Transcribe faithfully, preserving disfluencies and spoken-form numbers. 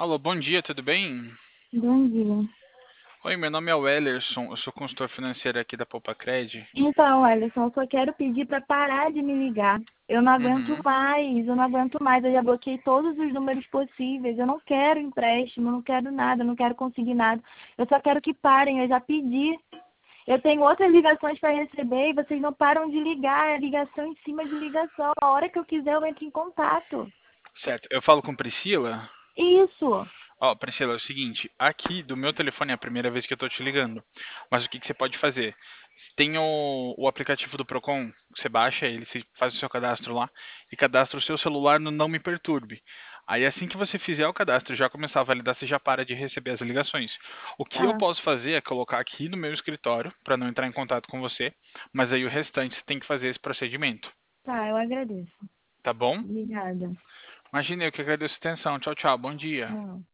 Alô, bom dia, tudo bem? Bom dia. Oi, meu nome é Wellerson, eu sou consultor financeiro aqui da Popacred. Então, Alisson, eu só quero pedir para parar de me ligar. Eu não aguento Uhum, mais, eu não aguento mais. Eu já bloqueei todos os números possíveis. Eu não quero empréstimo, eu não quero nada, eu não quero conseguir nada. Eu só quero que parem, eu já pedi. Eu tenho outras ligações para receber e vocês não param de ligar. É ligação em cima de ligação. A hora que eu quiser, eu entro em contato. certo, eu falo com Priscila. Isso. Ó, Priscila, é o seguinte, aqui do meu telefone é a primeira vez que eu tô te ligando. Mas o que que você pode fazer? Tem o, o aplicativo do Procon, você baixa ele, você faz o seu cadastro lá e cadastra o seu celular no Não Me Perturbe. Aí assim que você fizer o cadastro e já começar a validar, você já para de receber as ligações. O que eu Tá, posso fazer é colocar aqui no meu escritório para não entrar em contato com você, mas aí o restante você tem que fazer esse procedimento, tá, eu agradeço. tá bom? Obrigada. Imagina, eu que agradeço a atenção. Tchau, tchau, bom dia. Tchau.